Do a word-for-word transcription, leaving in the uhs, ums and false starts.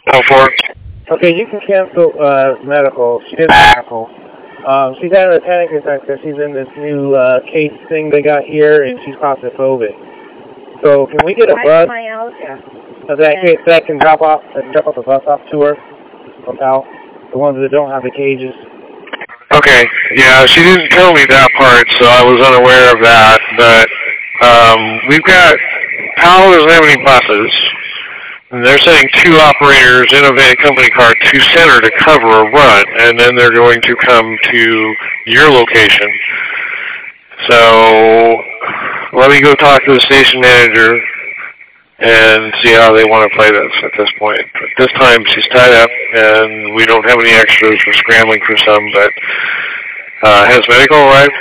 Oh, four. Okay, you can cancel uh, medical. She did medical. Um, she's having a panic attack because she's in this new uh, case thing they got here, and she's claustrophobic. So can we get a bus so that, can, that can drop off uh, drop off a bus off to her? Out the ones that don't have the cages. Okay, yeah, she didn't tell me that part, so I was unaware of that. But um, we've got Powell doesn't have any buses. And they're sending two operators in a van company car to center to cover a run, and then they're going to come to your location. So let me go talk to the station manager and see how they want to play this at this point. But this time she's tied up, and we don't have any extras. We're scrambling for some, but uh, has medical arrived?